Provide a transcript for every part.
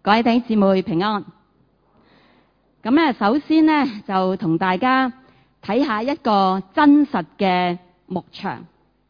各位弟兄姊妹平安。咁咧，首先咧就同大家睇下一個真實嘅牧場。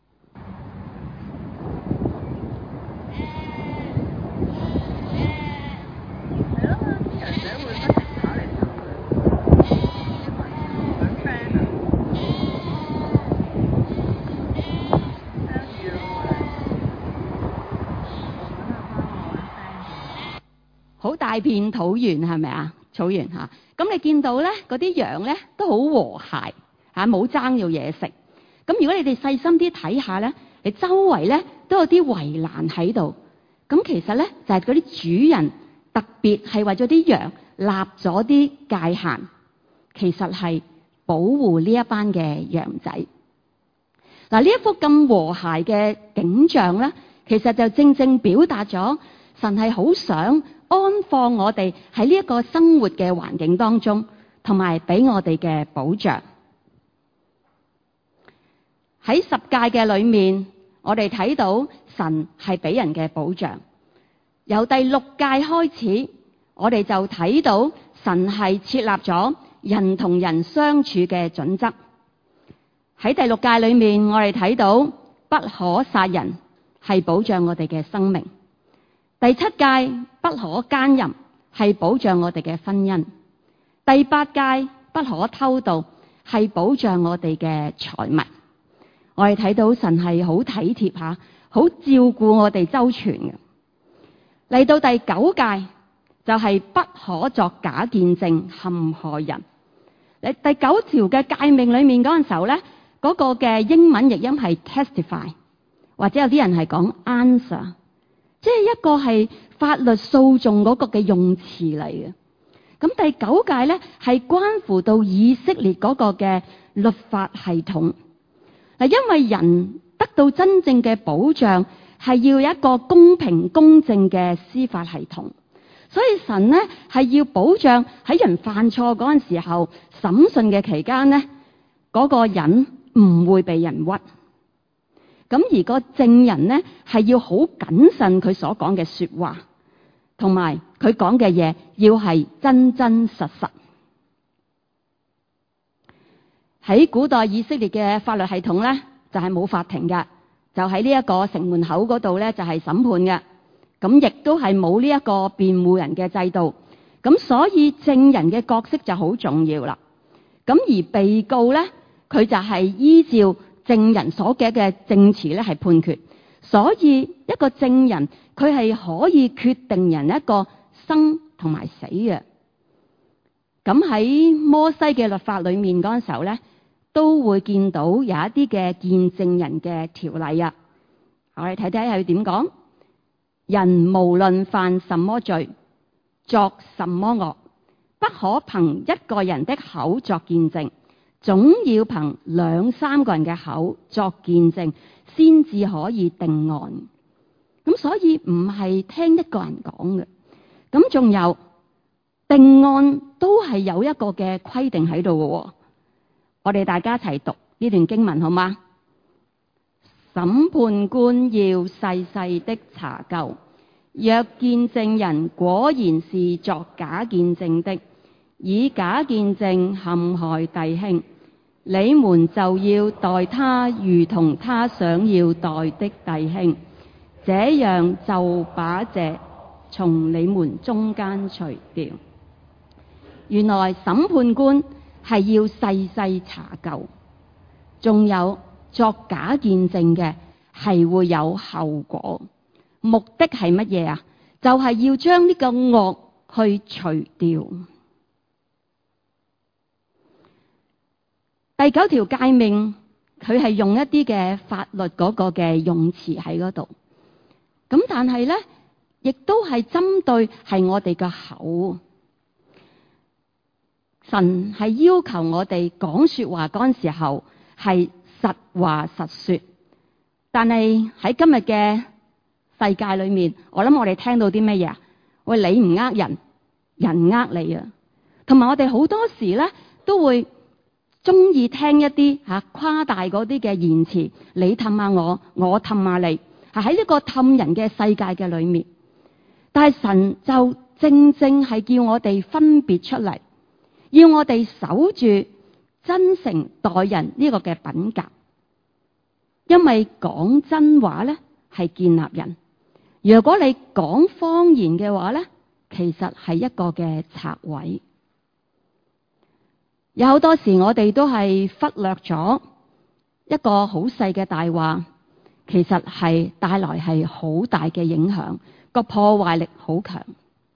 好大片土原係咪啊？草原嚇，咁你見到咧嗰啲羊咧都好和諧嚇，冇爭要嘢食。咁如果你哋細心啲睇下咧，你周圍咧都有啲圍欄喺度。咁其實咧就係嗰啲主人特別係為咗啲羊立咗啲界限，其實係保護呢一班嘅羊仔。嗱，呢一幅咁和諧嘅景象咧，其實就正正表達咗神係好想安放我哋喺呢一個生活嘅環境當中，同埋俾我哋嘅保障。喺十誡嘅裏面，我哋睇到神係俾人嘅保障。由第六誡開始，我哋就睇到神係設立咗人同人相處嘅準則。喺第六誡裏面，我哋睇到不可殺人係保障我哋嘅生命。第七誡不可姦淫係保障我哋嘅婚姻。第八誡不可偷盜係保障我哋嘅財物。我哋睇到神係好體貼下，好照顧我哋周全嘅。嚟到第九誡就係不可作假見證陷害人。第九條嘅誡命裏面嗰陣時候咧，嗰個嘅英文譯音係 testify， 或者有啲人係講 answer。即係一個係法律訴訟嗰個嘅用詞嚟嘅。咁第九誡咧係關乎到以色列嗰個嘅律法系統。嗱，因為人得到真正嘅保障係要有一個公平公正嘅司法系統，所以神咧係要保障喺人犯錯嗰陣時候審訊嘅期間咧，嗰個人唔會被人屈。咁而個證人呢，係要好謹慎佢所講嘅說話，同埋佢講嘅嘢要係真真實實。喺古代以色列嘅法律系統呢，就係冇法庭嘅，就喺呢一個城門口嗰度呢，就係審判嘅。咁亦都係冇呢一個辯護人嘅制度。咁所以證人嘅角色就好重要啦。咁而被告呢，佢就係依照證人所嘅證詞咧係判決，所以一個證人佢係可以決定人一個生同埋死嘅。咁喺摩西嘅律法裏面嗰陣時候咧，都會見到有一啲嘅見證人嘅條例啊。我哋睇睇係點講。人無論犯什麼罪，作什麼惡，不可憑一個人的口作見證，總要憑兩三個人嘅口作見證，先至可以定案。咁所以唔係聽一個人講嘅。咁仲有定案都係有一個嘅規定喺度嘅。我哋大家一齊讀呢段經文好嗎？審判官要細細的查究，若見證人果然是作假見證的，以假見證陷害弟兄，你們就要待他如同他想要待的弟兄，這樣就把這從你們中間除掉。原來審判官係要細細查究，仲有作假見證嘅係會有後果。目的係乜嘢啊？就係要將呢個惡去除掉。第九條誡命，佢係用一啲嘅法律嗰個嘅用詞喺嗰度。咁但係咧，亦都係針對係我哋嘅口。神係要求我哋講說話嗰陣時候係實話實說。但係喺今日嘅世界裏面，我諗我哋聽到啲咩嘢啊？喂，你唔呃人，人呃你啊！同埋我哋好多時咧都會中意聽一啲誇大嗰啲嘅言辭，你氹下我，我氹下你，喺呢個氹人嘅世界嘅裏面。但係神就正正係叫我哋分別出嚟，要我哋守住真誠待人呢個嘅品格。因為講真話咧係建立人，如果你講謊言嘅話咧，其實係一個嘅拆毀。有好多時我哋都係忽略咗一個好細嘅大話，其實係帶來係好大嘅影響，個破壞力好強。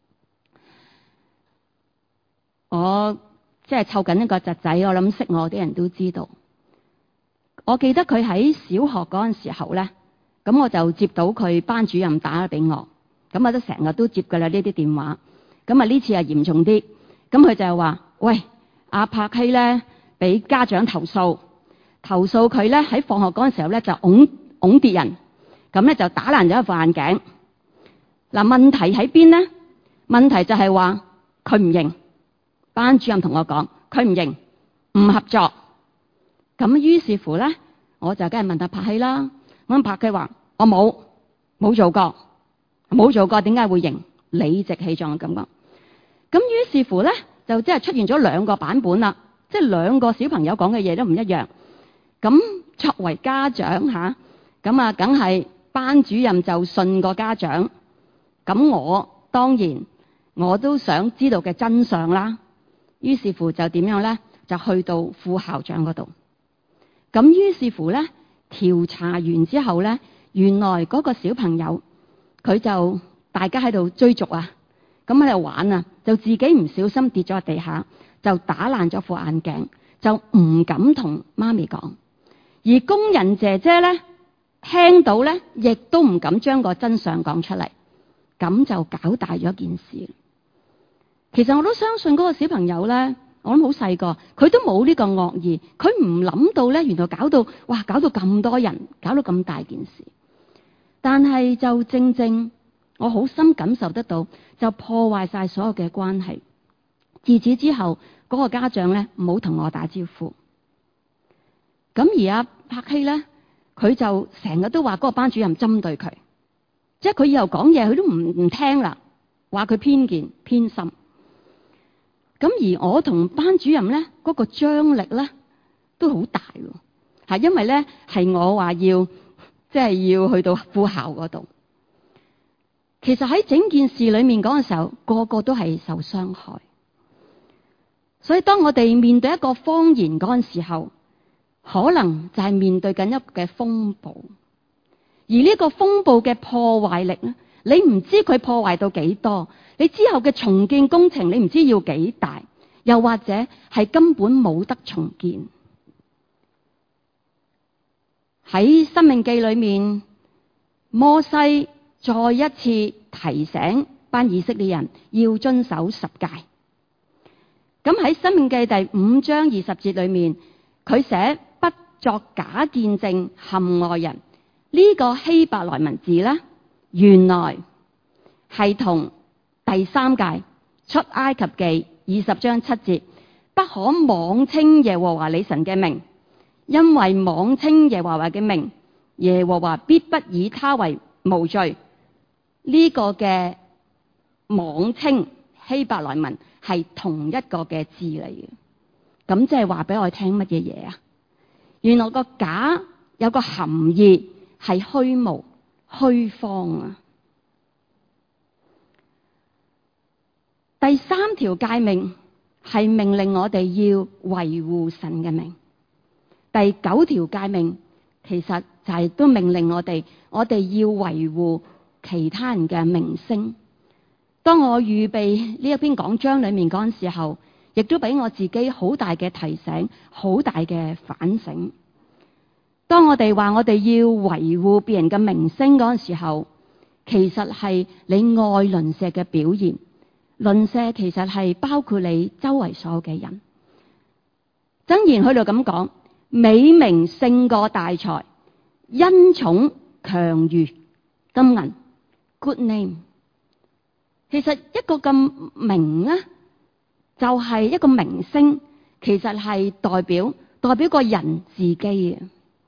我即係湊緊一個侄仔，我諗識我啲人都知道。我記得佢喺小學嗰陣時候咧，咁我就接到佢班主任打咗俾我，咁我都成日都接㗎啦呢啲電話。咁啊呢次係嚴重啲，咁佢就係話：喂，阿柏希咧俾家長投訴佢咧喺放學嗰陣時候咧就㧬跌人，咁咧就打爛咗一副眼鏡。嗱，問題喺邊呢？問題就係話佢唔認。班主任同我講佢唔認，唔合作。咁於是乎咧，我就梗係問阿柏希啦。咁柏希話：我冇做過，點解會認？理直氣壯咁講。咁於是乎咧，就即係出現咗兩個版本啦，即係兩個小朋友講嘅嘢都唔一樣。咁作為家長嚇，咁啊梗係班主任就信個家長。咁我當然我都想知道嘅真相啦。於是乎就點樣咧？就去到副校長嗰度。咁於是乎咧，調查完之後咧，原來嗰個小朋友佢就大家喺度追逐啊，咁喺度玩啊，就自己唔小心跌咗喺地下，就打爛咗副眼鏡，就唔敢同媽咪講。而工人姐姐咧聽到咧，亦都唔敢將個真相講出嚟，咁就搞大咗件事。其實我都相信嗰個小朋友咧，我諗好細個，佢都冇呢個惡意，佢唔諗到咧，原來搞到咁多人，搞到咁大件事。但係就正正我好深感受得到，就破壞晒所有嘅關係。自此之後，嗰個家長咧唔好同我打招呼。咁而阿柏希咧，佢就成日都話嗰個班主任針對佢，即係佢以後講嘢佢都唔聽啦，話佢偏見偏心。咁而我同班主任咧嗰個張力咧都好大喎，係因為咧係我話要要去到副校嗰度。其實喺整件事裏面講嘅時候，個個都係受傷害。所以當我哋面對一個謊言嗰陣時候，可能就係面對緊一個嘅風暴。而呢個風暴嘅破壞力咧，你唔知佢破壞到幾多，你之後嘅重建工程你唔知要幾大，又或者係根本冇得重建。喺申命記裏面，摩西再一次提醒班以色列人要遵守十誡。咁喺申命記第5章20節裏面，佢寫不作假見證陷害人。呢個希伯來文字咧，原來係同第3誡出埃及記20章7節，不可妄稱耶和華你神嘅名，因為妄稱耶和華嘅名，耶和華必不以他為無罪。呢個嘅妄稱希伯來文係同一個嘅字嚟嘅。咁即係話俾我聽乜嘢嘢啊？原來個假有個含義係虛無虛謊啊。第3條誡命係命令我哋要維護神嘅名。第9條誡命其實就係都命令我哋要維護其他人嘅名聲。當我預備呢一篇講章裏面嗰陣時候，亦都俾我自己好大嘅提醒，好大嘅反省。當我哋話我哋要維護別人嘅名聲嗰陣時候，其實係你愛鄰舍嘅表現。鄰舍其實係包括你周圍所有嘅人。箴言去到咁講，美名勝過大財，恩寵強如金銀。Good name， 其實一個咁名咧，就係一個名聲，其實係代表個人自己嘅。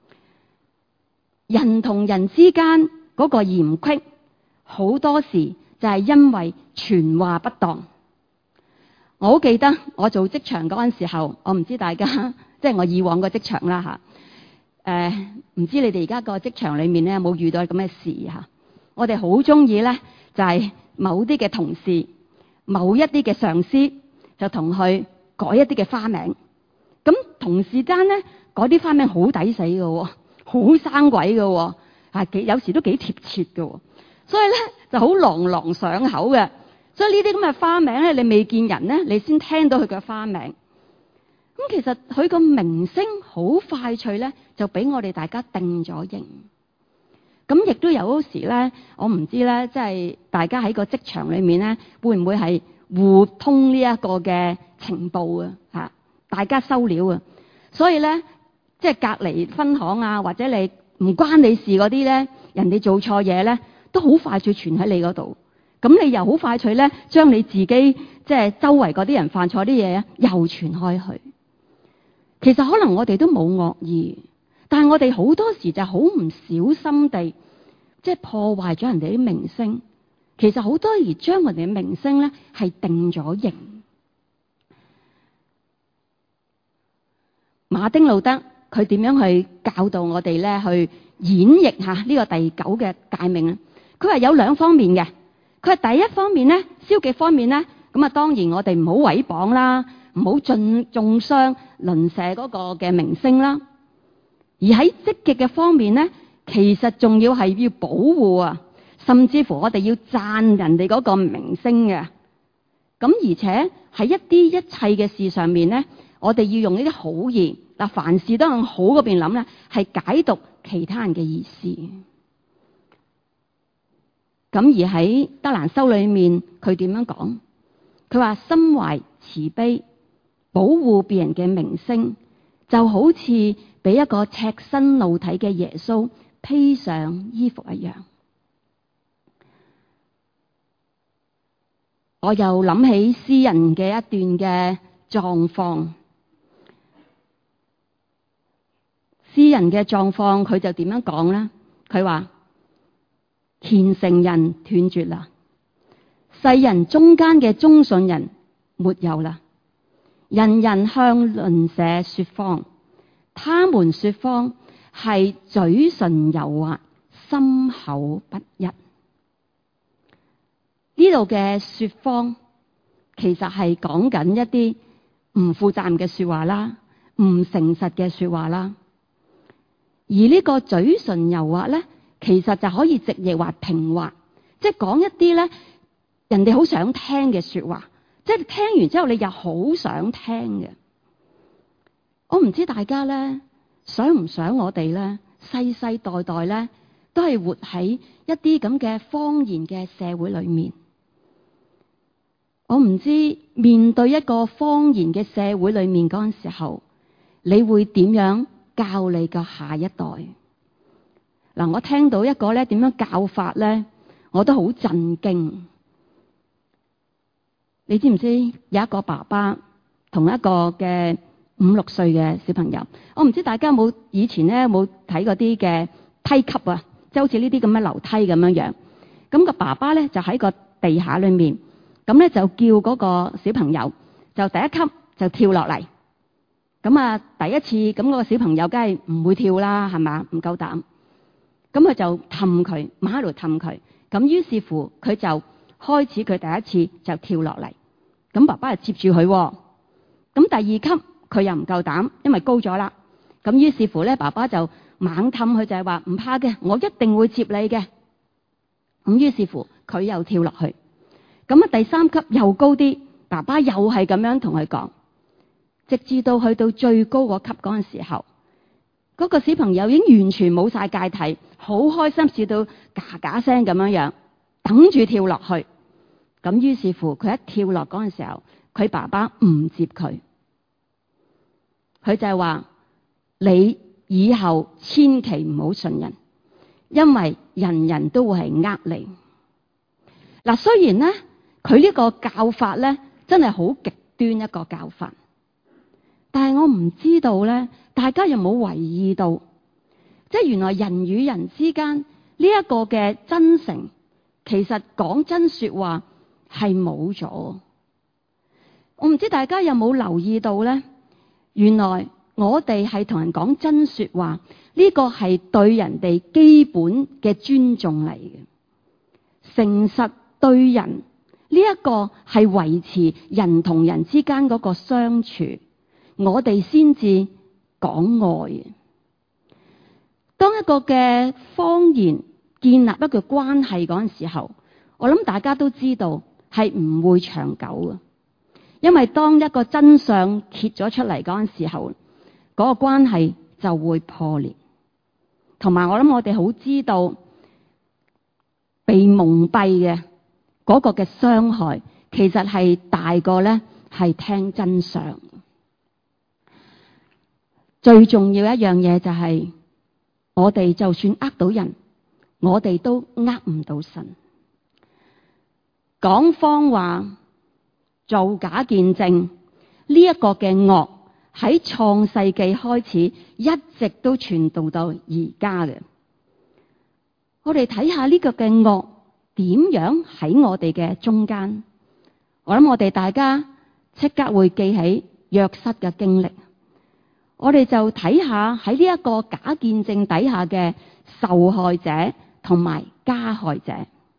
人同人之間嗰個嫌隙，好多時就係因為傳話不當。我好記得我做職場嗰陣時候，我唔知大家即係我以往個職場啦嚇，唔知你哋而家個職場裏面咧有冇遇到咁嘅事嚇？我哋好中意咧，就係某啲嘅同事、某一啲嘅上司就同佢改一啲嘅花名。咁同事間咧改啲花名好抵死嘅喎，好生鬼嘅喎，有時都幾貼切嘅喎，所以咧就好朗朗上口嘅。所以呢啲咁嘅花名咧，你未見人咧，你先聽到佢嘅花名。咁其實佢個名聲好快脆咧，就俾我哋大家定咗型。咁亦都有時咧，我唔知咧，即係大家喺個職場裏面咧，會唔會係互通呢一個嘅情報啊？嚇，大家收料啊！所以咧，即係隔離分行啊，或者你唔關你事嗰啲咧，人哋做錯嘢咧，都好快脆傳喺你嗰度。咁你又好快脆咧，將你自己即係周圍嗰啲人犯錯啲嘢又傳開去。其實可能我哋都冇惡意，但係我哋好多時就好唔小心地即係破壞咗人哋啲名聲。其實好多而將人哋嘅名聲咧係定咗型。馬丁路德佢點樣去教導我哋咧去演繹下呢個第9嘅誡命咧？佢話有2方面嘅。佢係第一方面咧，消極方面咧，咁當然我哋唔好毀謗啦，唔好中傷鄰舍嗰個嘅名聲啦。而喺積極嘅方面咧，其實仲要係要保護啊，甚至乎我哋要讚人哋嗰個名聲嘅。咁而且喺一切嘅事上面咧，我哋要用呢啲好意嗱，凡事都向好嗰邊諗咧，係解讀其他人嘅意思。咁而喺德蘭修裏面，佢點樣講？佢話心懷慈悲，保護別人嘅名聲，就好似俾一個赤身露體嘅耶穌披上衣服一樣。我又諗起詩人嘅一段嘅狀況，詩人嘅狀況佢就點樣講呢？佢話虔誠人斷絕啦，世人中間嘅忠信人沒有啦，人人向鄰舍說謊，他們說謊係嘴唇柔滑，心口不一。呢度嘅說謊其實係講緊一啲唔負責任嘅說話啦，唔誠實嘅說話啦。而呢個嘴唇柔滑咧，其實就可以直譯話平滑，即係講一啲咧人哋好想聽嘅說話，即係聽完之後你又好想聽嘅。我唔知大家咧想唔想我哋咧世世代代咧都係活喺一啲咁嘅謊言嘅社會裏面。我唔知面對一個謊言嘅社會裏面嗰陣時候，你會點樣教你嘅下一代？嗱，我聽到一個咧點樣教法咧，我都好震驚。你知唔知有一個爸爸同一個嘅5、6歲嘅小朋友？我唔知大家有冇以前咧有冇睇嗰啲嘅梯級啊，即係好似呢啲咁嘅樓梯咁樣樣。咁個爸爸咧就喺個地下裏面，咁咧就叫嗰個小朋友就第一級就跳落嚟。咁啊，第一次咁嗰個小朋友梗係唔會跳啦，係嘛？唔夠膽。咁佢就氹佢，猛喺度氹佢。咁於是乎佢就開始佢第一次就跳落嚟。咁爸爸就接住佢。咁第2級佢又唔夠膽，因為高咗啦。咁於是乎咧，爸爸就猛氹佢，就係話唔怕嘅，我一定會接你嘅。咁於是乎佢又跳落去。咁啊，第3級又高啲，爸爸又係咁樣同佢講，直至到去到最高個級嗰陣時候，嗰個小朋友已經完全冇晒戒體，好開心，笑到嘎嘎聲咁樣樣，等住跳落去。咁於是乎佢一跳落嗰陣時候，佢爸爸唔接佢，佢就係話你以後千祈唔好信人，因為人人都會係呃你。嗱，雖然咧佢呢個教法咧真係好極端一個教法，但係我唔知道咧，大家有冇留意到，即係原來人與人之間呢一個嘅真誠， 其實講真說話係冇咗。我唔知大家有冇留意到呢？原來我哋係同人講真說話，呢個係對人哋基本嘅尊重嚟嘅。誠實對人呢一個係維持人同人之間嗰個相處，我哋先至講愛。當一個嘅謊言建立一個關係嗰陣時候，我諗大家都知道係唔會長久嘅，因為當一個真相揭咗出嚟嗰陣時候，嗰個關係就會破裂。同埋我諗我哋好知道被蒙蔽嘅嗰個嘅傷害，其實係大過咧係聽真相。最重要一樣嘢就係，我哋就算呃到人，我哋都呃唔到神。講謊話、做假見證呢一個嘅惡，喺創世紀開始一直都傳導到而家嘅。我哋睇下呢個嘅惡點樣喺我哋嘅中間。我諗我哋大家即刻會記起約瑟嘅經歷。我哋就睇下喺呢一個假見證底下嘅受害者同埋加害者。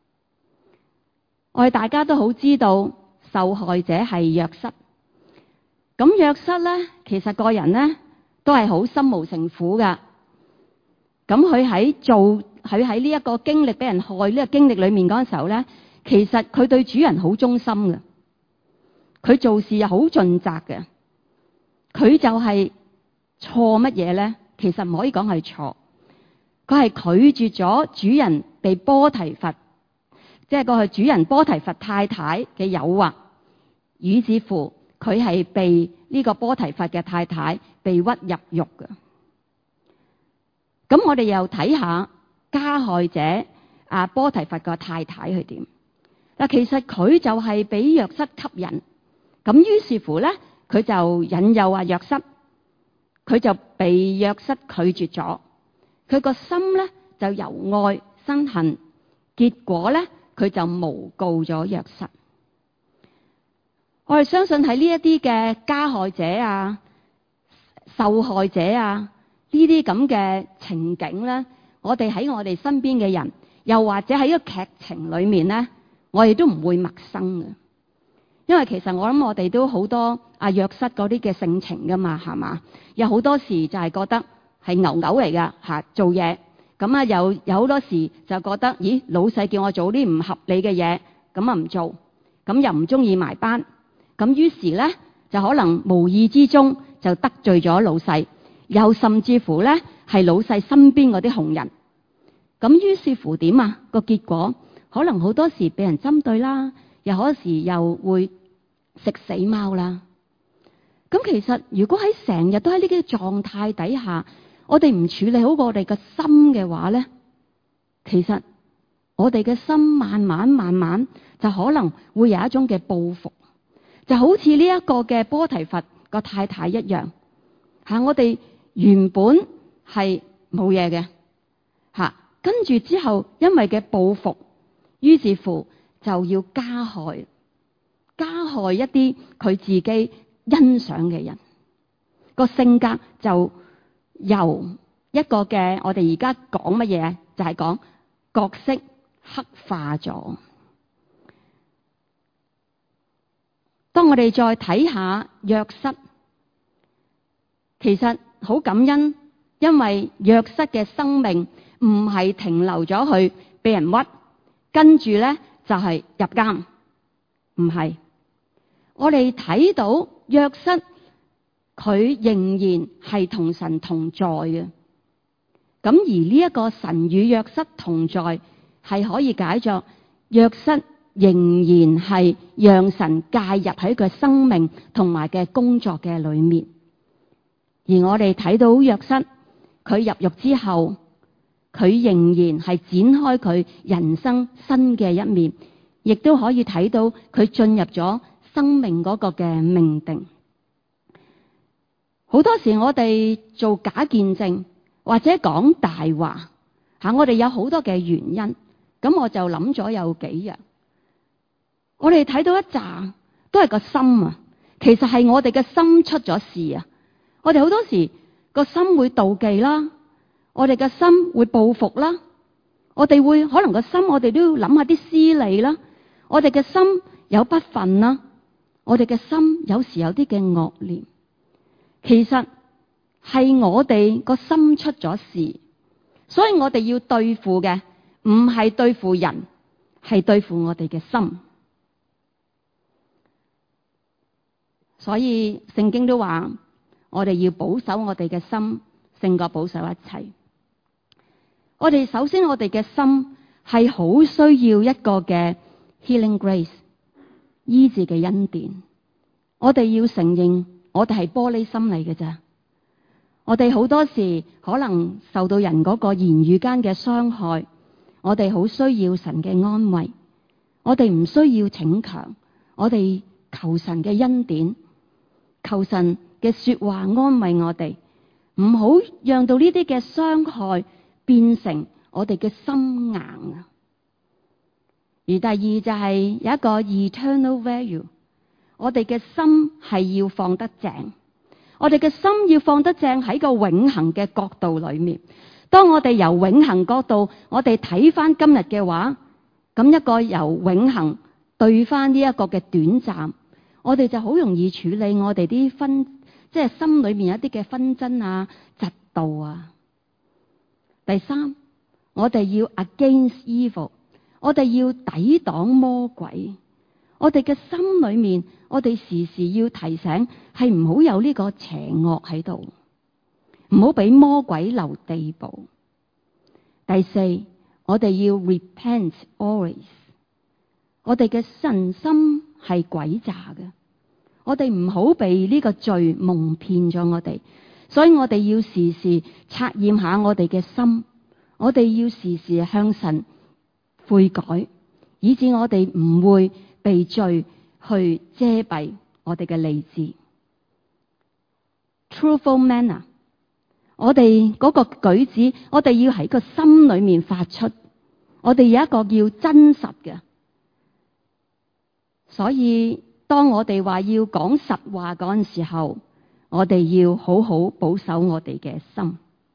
我哋大家都好知道受害者係約瑟。咁約瑟咧，其實個人咧都係好心無城府噶。咁佢喺呢一個經歷俾人害呢個經歷裏面嗰陣時候咧，其實佢對主人好忠心嘅，佢做事又好盡責嘅。佢就係錯乜嘢咧？其實唔可以講係錯，佢係拒絕咗主人被波提乏，即係個主人波提乏太太嘅誘惑，以至乎佢係被呢個波提乏嘅太太被屈入獄嘅。咁我哋又睇下加害者波提乏個太太係點。嗱，其實佢就係俾約瑟吸引，咁於是乎咧，佢就引誘約瑟，佢就被約瑟拒絕咗，佢個心咧就由愛生恨，結果咧佢就誣告咗約瑟。我哋相信喺呢一啲嘅加害者受害者呢啲咁嘅情景咧，我哋喺我哋身邊嘅人，又或者喺一個劇情裏面咧，我哋都唔會陌生嘅。因為其實我諗我哋都好多約瑟嗰啲嘅性情噶嘛，係嘛？有好多時就係覺得係牛牛嚟噶做嘢，咁有好多時就覺得，咦，老細叫我做啲唔合理嘅嘢，咁唔做，咁又唔中意埋班，咁於是咧就可能無意之中就得罪咗老細，又甚至乎咧係老細身邊嗰啲紅人，咁於是乎點個結果可能好多時被人針對啦，又好多時又會食死貓啦。咁其實如果喺成日都喺呢啲狀態底下，我哋唔處理好我哋嘅心嘅話咧，其實我哋嘅心慢慢就可能會有一種嘅報復，就好似呢一個嘅波提乏個太太一樣。我哋原本係冇嘢嘅，跟住之後因為嘅報復，於是乎就要加害一啲佢自己欣賞嘅人，個性格就由一個嘅我哋而家講乜嘢，就係講角色黑化咗。當我哋再睇下約瑟，其實好感恩，因為約瑟嘅生命唔係停留咗去被人屈，跟住咧就係入監，唔係。我哋睇到約瑟，佢仍然係同神同在嘅。咁而呢一個神與約瑟同在，係可以解作約瑟仍然係讓神介入喺佢生命同埋嘅工作嘅裏面。而我哋睇到約瑟，佢入獄之後，佢仍然係展開佢人生新嘅一面，亦都可以睇到佢進入咗生命嗰個嘅命定。好多時我哋做假見證或者講大話，我哋有好多嘅原因。 咁我就諗咗有幾樣。我哋睇到一紮都係個心啊，其實係我哋嘅心出咗事啊。我哋好多時個心會妒忌啦，我哋嘅心會報復啦，我哋會可能個心我哋都要諗下啲私利啦，我哋嘅心有不忿啦，我哋嘅心有時有啲嘅惡念，其實係我哋個心出咗事，所以我哋要對付嘅唔係對付人，係對付我哋嘅心。所以聖經都話我哋要保守我哋嘅心勝過保守一切。我哋首先我哋嘅心係好需要一個嘅 healing grace 醫治嘅恩典。我哋要承認我哋係玻璃心嚟嘅咋。我哋好多時可能受到人嗰個言語間嘅傷害，我哋好需要神嘅安慰，我哋唔需要逞強，我哋求神嘅恩典，求神嘅說話安慰我哋，唔好讓到呢啲嘅傷害變成我哋嘅心硬啊。而第二就係有一個 eternal value， 我哋嘅心係要放得正，我哋嘅心要放得正喺個永恆嘅角度裏面。當我哋由永恆角度，我哋睇翻今日嘅話，咁一個由永恆對翻呢一個嘅短暫，我哋就好容易處理我哋啲即係心裏面有一啲嘅紛爭啊、嫉妒啊。第三，我哋要 against evil， 我哋要抵擋魔鬼。我哋嘅心裏面，我哋時時要提醒，係唔好有呢個邪惡喺度，唔好俾魔鬼留地步。第四，我哋要 repent always。我哋嘅神心係詭詐嘅，我哋唔好被呢個罪蒙騙咗我哋，所以我哋要時時察驗下我哋嘅心，我哋要時時向神悔改，以致我哋唔會被罪去遮蔽我哋嘅理智。Truthful manner， 我哋嗰個舉止，我哋要喺個心裏面發出，我哋有一個叫真實嘅。所以當我哋話要講實話嗰陣時候，我哋要好好保守我哋嘅心，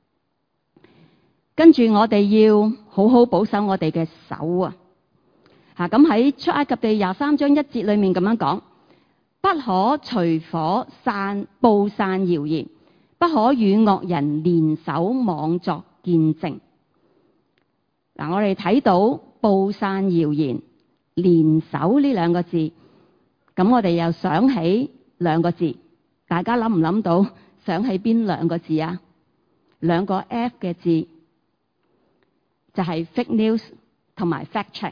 跟住我哋要好好保守我哋嘅手啊。咁喺出埃及記23章1節裏面咁樣講，不可隨火布散謠言，不可與惡人聯手妄作見證。我哋睇到布散謠言、聯手呢兩個字，咁我哋又想起兩個字，大家諗唔諗到想起邊兩個字啊？兩個 F 嘅字，就係 fake news 同埋 fact check。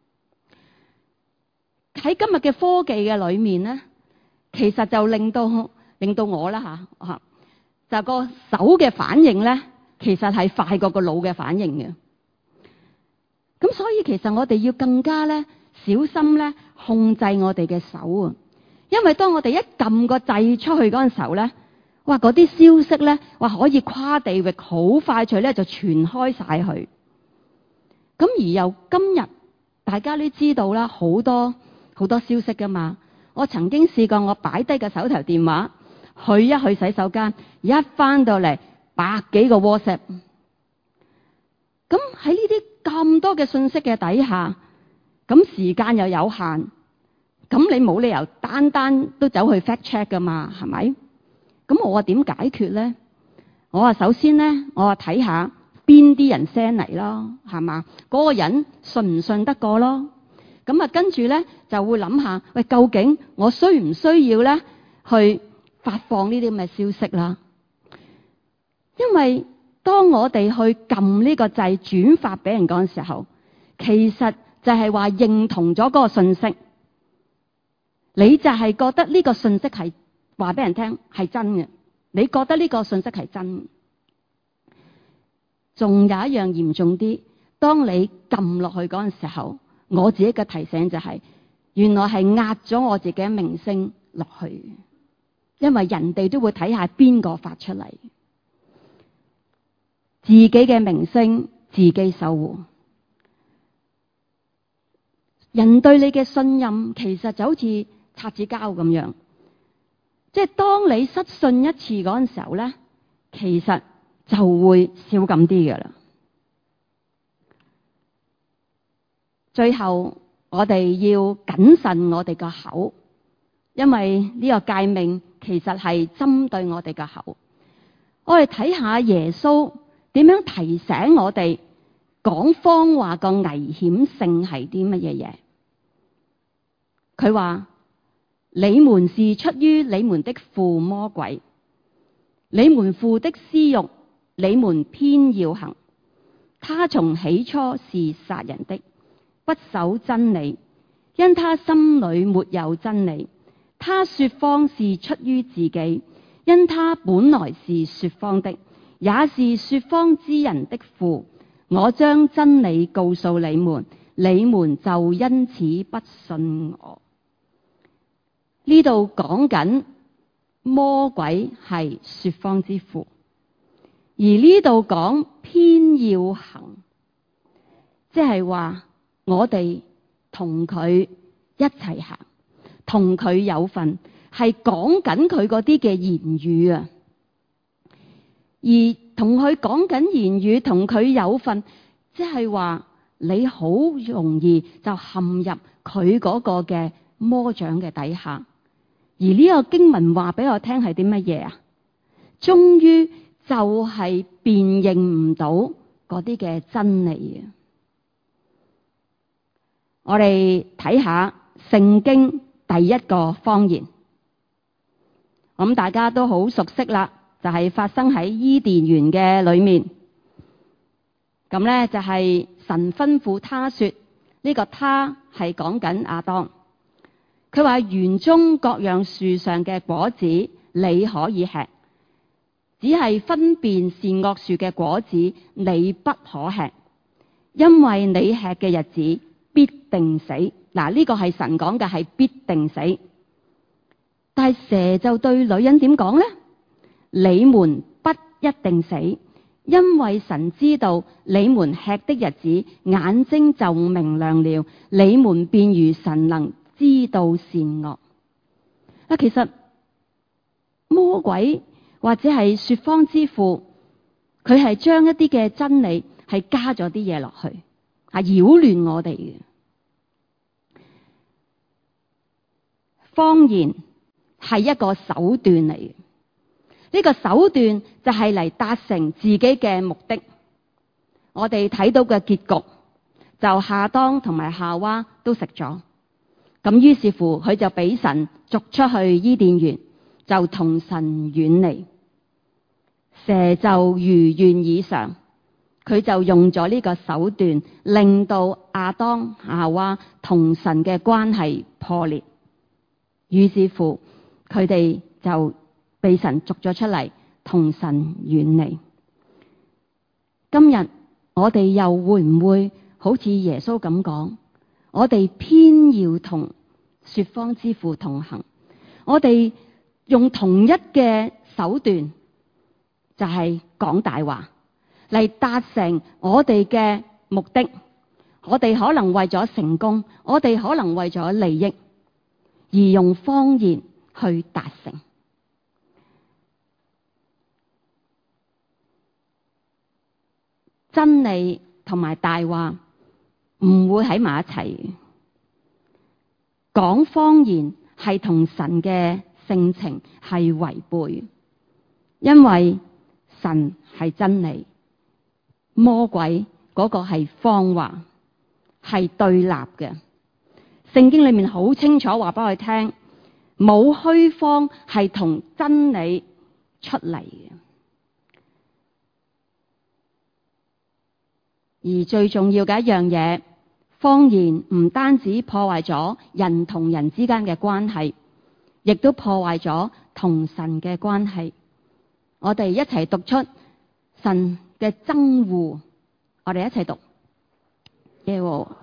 喺今日嘅科技嘅裏面咧，其實就令到我啦吓，就個手嘅反應咧，其實係快過個腦嘅反應嘅。咁所以其實我哋要更加咧小心咧控制我哋嘅手啊，因為當我哋一撳個掣出去嗰陣時候咧，哇嗰啲消息咧，哇可以跨地域好快脆咧就傳開晒去。咁而又今日大家都知道啦，好多消息噶嘛。我曾經試過我擺低個手提電話，去洗手間，一翻到嚟百幾個 WhatsApp。咁喺呢啲咁多嘅信息嘅底下，咁時間又有限，咁你冇理由單都走去 fact check 噶嘛，係咪？咁我話點解決咧？我話首先咧，我話睇下邊啲人 send 嚟咯，係嘛？嗰個人信唔信得過咯？咁啊，跟住咧就會諗下，喂，究竟我需唔需要咧去發放呢啲咁嘅消息啦？因為當我哋去撳呢個掣轉發俾人嗰陣時候，其實就係話認同咗嗰個信息，你就係覺得呢個信息係話俾人聽係真嘅，你覺得呢個信息係真。仲有一樣嚴重啲，當你撳落去嗰陣時候，我自己嘅提醒就係，原來係壓咗我自己嘅名聲落去，因為人哋都會睇下邊個發出嚟，自己嘅名聲自己守護。 人對你嘅信任其實就好似擦紙膠咁樣，即係當你失信一次嗰陣時候咧，其實就會少咁啲㗎啦。最後我哋要謹慎我哋個口，因為呢個誡命其實係針對我哋個口。我哋睇下耶穌點樣提醒我哋講謊話個危險性係啲乜嘢嘢。佢話：你們是出於你們的父魔鬼，你們父的私欲，你們偏要行。他從起初是殺人的，不守真理，因他心裏沒有真理。他說謊是出於自己，因他本來是說謊的，也是說謊之人的父。我將真理告訴你們，你們就因此不信我。呢度講緊魔鬼係說謊之父，而呢度講偏要行，即係話我哋同佢一齊行，同佢有份，係講緊佢嗰啲嘅言語啊。而同佢講緊言語，同佢有份，即係話你好容易就陷入佢嗰個嘅魔掌嘅底下。而呢個經文話俾我聽係啲乜嘢啊？終於就係辨認唔到嗰啲嘅真理啊！我哋睇下聖經第一個謊言，咁大家都好熟悉啦，就係發生喺伊甸園嘅裏面。咁咧就係神吩咐他說，呢個他係講緊亞當。佢話園中各樣樹上嘅果子你可以吃，只係分辨善惡樹嘅果子你不可吃，因為你吃嘅日子必定死。嗱，呢個係神講嘅，係必定死。但係蛇就對女人點講呢？你們不一定死，因為神知道你們吃的日子，眼睛就明亮了，你們便如神能知道善惡。其實魔鬼或者係說謊之父，佢係將一啲嘅真理係加咗啲嘢落去，係擾亂我哋嘅。謊言係一個手段嚟嘅，呢個手段就係嚟達成自己嘅目的。我哋睇到嘅結局就亞當同埋夏娃都食咗。咁於是乎佢就俾神逐出去伊甸園，就同神遠離。蛇就如願以償，佢就用咗呢個手段，令到亞當夏娃同神嘅關係破裂。於是乎佢哋就被神逐咗出嚟，同神遠離。今日我哋又會唔會好似耶穌咁講？我哋偏要同說謊之父同行，我哋用同一嘅手段，就係講大話嚟達成我哋嘅目的。我哋可能為咗成功，我哋可能為咗利益，而用謊言去達成。真理同埋大話唔會喺埋一齊。講謊言係同神嘅性情係違背，因為神係真理，魔鬼嗰個係謊話，係對立嘅。聖經裏面好清楚話俾我哋聽，冇虛謊係同真理出嚟嘅。而最重要嘅一樣嘢，謊言唔單止破壞咗人同人之間嘅關係，亦都破壞咗同神嘅關係。我哋一齊讀出神嘅憎惡，我哋一齊讀耶和華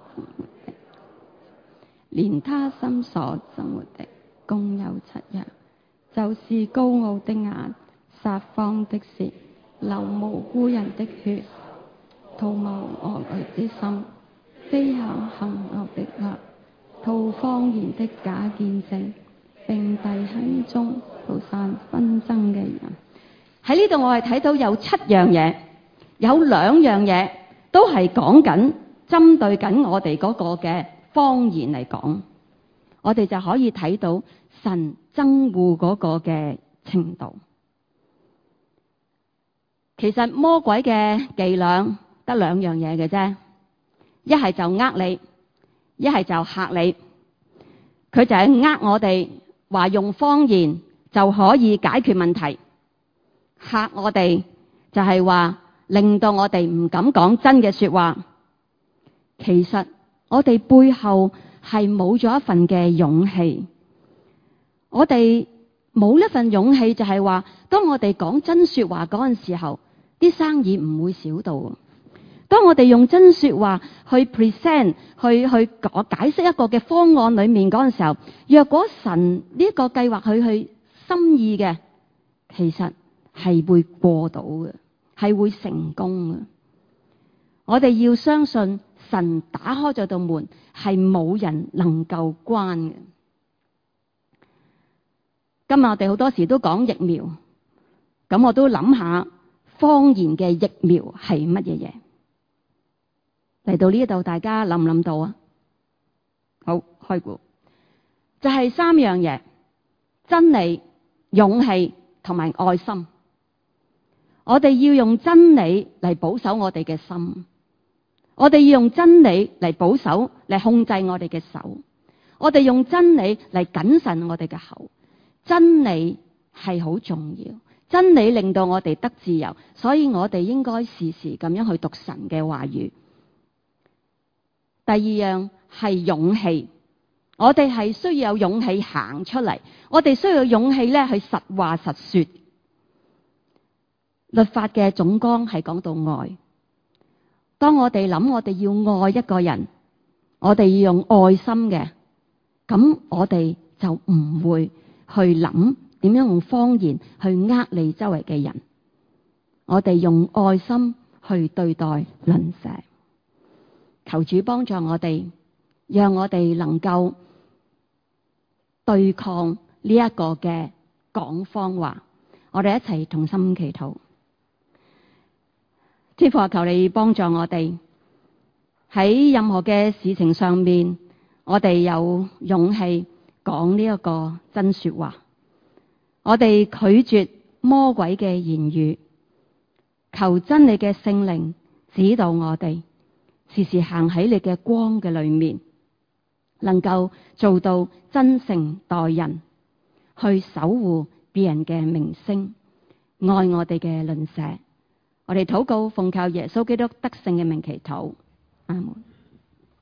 連他心所憎惡的共有7樣，就是高傲的眼、撒謊的舌、流無辜人的血、圖謀惡逆的心、 非行惡的惡，吐謊言的假見證，並弟兄中塗散紛爭嘅人。 喺呢度我係睇到有7樣嘢，有2樣嘢都係講緊針對緊我哋嗰個嘅謊言嚟講，我哋就可以睇到神憎惡嗰個嘅程度。其實魔鬼嘅伎倆得2樣嘢嘅啫，一係就呃你，一係就嚇你。佢就係呃我哋話用謊言就可以解決問題，嚇我哋就係話令到我哋唔敢講真嘅說話。其實我哋背後係冇咗一份嘅勇氣，我哋冇一份勇氣就係話，當我哋講真說話嗰陣時候，啲生意唔會少到。當我哋用真說話去 present 去解釋一個嘅方案裏面嗰陣時候，若果神呢個計劃佢去心意嘅，其實係會過到嘅，係會成功嘅。我哋要相信神打開咗道門，係冇人能夠關嘅。今日我哋好多時都講疫苗，咁我都諗下謊言嘅疫苗係乜嘢嘢？嚟到呢度，大家諗唔諗到啊？好，開估就係3樣嘢：真理、勇氣同埋愛心。我哋要用真理嚟保守我哋嘅心，我哋要用真理嚟保守嚟控制我哋嘅手，我哋用真理嚟謹慎我哋嘅口。真理係好重要，真理令到我哋得自由，所以我哋應該時時咁樣去讀神嘅話語。第2樣係勇氣，我哋係需要有勇氣行出嚟，我哋需要有勇氣咧去實話實說。律法嘅總綱係講到愛，當我哋諗我哋要愛一個人，我哋要用愛心嘅，咁我哋就唔會去諗點樣用謊言去呃你周圍嘅人，我哋用愛心去對待鄰舍。求主幫助我哋，讓我哋能夠對抗呢一個嘅講謊話。我哋一齊同心祈禱。天父啊，求你幫助我哋喺任何嘅事情上面，我哋有勇氣講呢一個真說話。我哋拒絕魔鬼嘅言語，求真理嘅聖靈指導我哋，時時行喺你嘅光嘅裏面，能夠做到真誠待人，去守護別人嘅名聲，愛我哋嘅鄰舍。我哋禱告奉靠耶穌基督得勝嘅名祈禱，阿門。